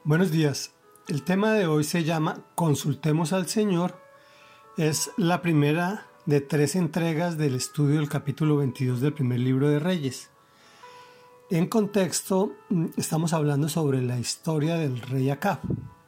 Buenos días. El tema de hoy se llama Consultemos al Señor. Es la primera de 3 entregas del estudio del capítulo 22 del primer libro de Reyes. En contexto, estamos hablando sobre la historia del rey Acab.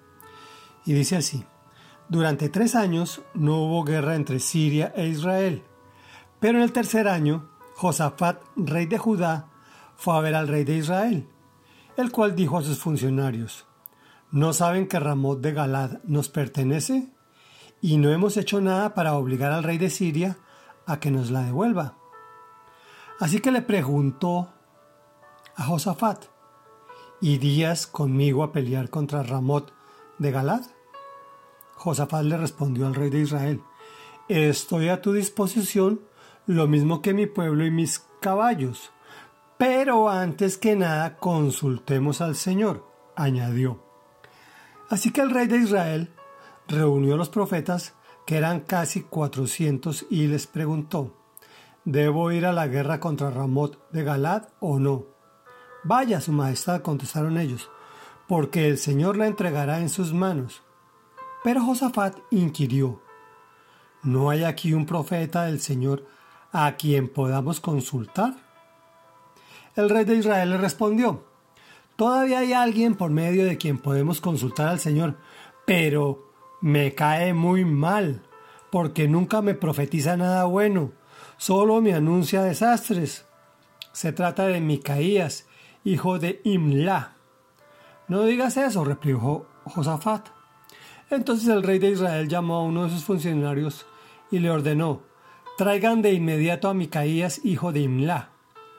Y dice así: durante 3 años no hubo guerra entre Siria e Israel, pero en el tercer año, Josafat, rey de Judá, fue a ver al rey de Israel, el cual dijo a sus funcionarios: ¿no saben que Ramot de Galad nos pertenece? Y no hemos hecho nada para obligar al rey de Siria a que nos la devuelva. Así que le preguntó a Josafat: ¿irías conmigo a pelear contra Ramot de Galad? Josafat le respondió al rey de Israel: estoy a tu disposición, lo mismo que mi pueblo y mis caballos. Pero antes que nada consultemos al Señor, añadió. Así que el rey de Israel reunió a los profetas, que eran casi 400, y les preguntó: ¿debo ir a la guerra contra Ramot de Galad o no? Vaya, su majestad, contestaron ellos, porque el Señor la entregará en sus manos. Pero Josafat inquirió: ¿no hay aquí un profeta del Señor a quien podamos consultar? El rey de Israel le respondió: todavía hay alguien por medio de quien podemos consultar al Señor, pero me cae muy mal, porque nunca me profetiza nada bueno, solo me anuncia desastres. Se trata de Micaías, hijo de Imla. No digas eso, replicó Josafat. Entonces el rey de Israel llamó a uno de sus funcionarios y le ordenó: traigan de inmediato a Micaías, hijo de Imla.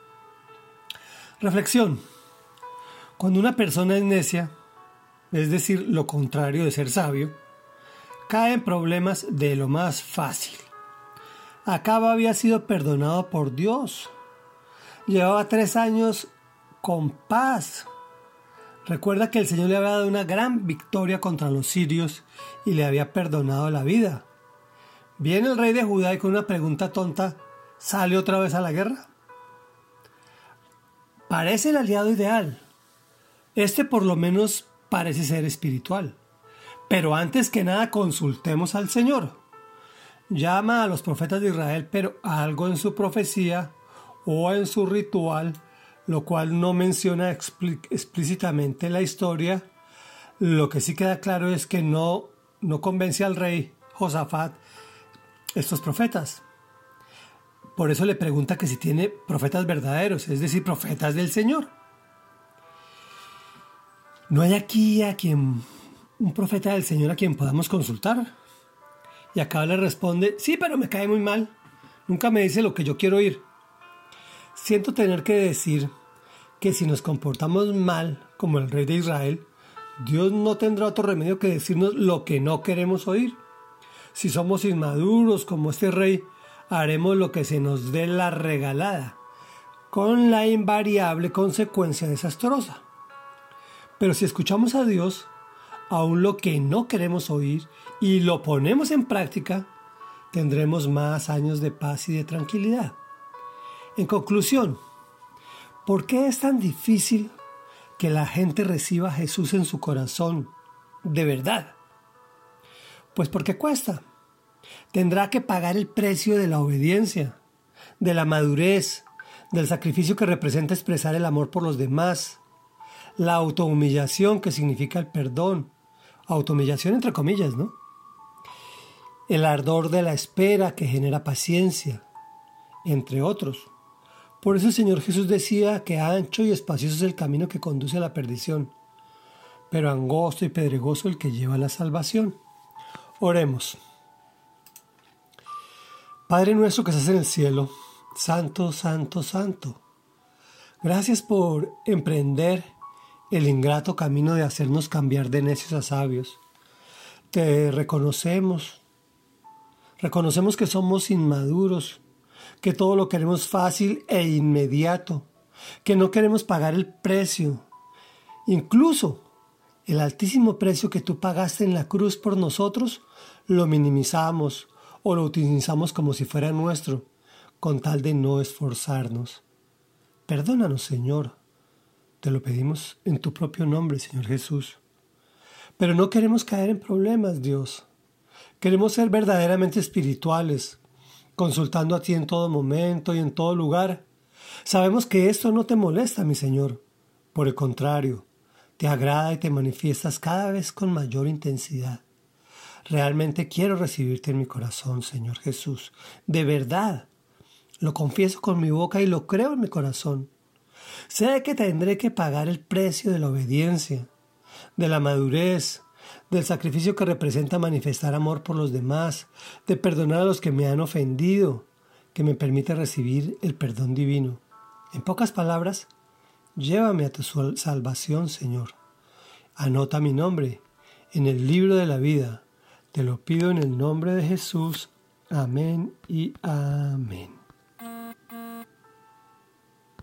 Reflexión. Cuando una persona es necia, es decir, lo contrario de ser sabio, cae en problemas de lo más fácil. Acab había sido perdonado por Dios. Llevaba 3 años con paz. Recuerda que el Señor le había dado una gran victoria contra los sirios y le había perdonado la vida. Viene el rey de Judá y con una pregunta tonta, ¿sale otra vez a la guerra? Parece el aliado ideal. Este por lo menos parece ser espiritual. Pero antes que nada consultemos al Señor. Llama a los profetas de Israel, pero algo en su profecía o en su ritual, lo cual no menciona explícitamente la historia. Lo que sí queda claro es que no convence al rey Josafat estos profetas. Por eso le pregunta que si tiene profetas verdaderos, es decir, profetas del Señor. ¿No hay aquí un profeta del Señor a quien podamos consultar? Y Acab le responde: sí, pero me cae muy mal. Nunca me dice lo que yo quiero oír. Siento tener que decir que si nos comportamos mal, como el rey de Israel, Dios no tendrá otro remedio que decirnos lo que no queremos oír. Si somos inmaduros como este rey, haremos lo que se nos dé la regalada, con la invariable consecuencia desastrosa. Pero si escuchamos a Dios, aun lo que no queremos oír, y lo ponemos en práctica, tendremos más años de paz y de tranquilidad. En conclusión, ¿por qué es tan difícil que la gente reciba a Jesús en su corazón de verdad? Pues porque cuesta. Tendrá que pagar el precio de la obediencia, de la madurez, del sacrificio que representa expresar el amor por los demás, la autohumillación que significa el perdón, autohumillación entre comillas, ¿no? El ardor de la espera que genera paciencia, entre otros. Por eso el Señor Jesús decía que ancho y espacioso es el camino que conduce a la perdición, pero angosto y pedregoso el que lleva a la salvación. Oremos. Padre nuestro que estás en el cielo, santo, santo, santo. Gracias por emprender el ingrato camino de hacernos cambiar de necios a sabios. Te reconocemos que somos inmaduros, que todo lo queremos fácil e inmediato, que no queremos pagar el precio, incluso el altísimo precio que tú pagaste en la cruz por nosotros, lo minimizamos o lo utilizamos como si fuera nuestro, con tal de no esforzarnos. Perdónanos, Señor. Te lo pedimos en tu propio nombre, Señor Jesús. Pero no queremos caer en problemas, Dios. Queremos ser verdaderamente espirituales, consultando a ti en todo momento y en todo lugar. Sabemos que esto no te molesta, mi Señor. Por el contrario, te agrada y te manifiestas cada vez con mayor intensidad. Realmente quiero recibirte en mi corazón, Señor Jesús. De verdad. Lo confieso con mi boca y lo creo en mi corazón. Sé que tendré que pagar el precio de la obediencia, de la madurez, del sacrificio que representa manifestar amor por los demás, de perdonar a los que me han ofendido, que me permite recibir el perdón divino. En pocas palabras, llévame a tu salvación, Señor. Anota mi nombre en el libro de la vida. Te lo pido en el nombre de Jesús. Amén y amén.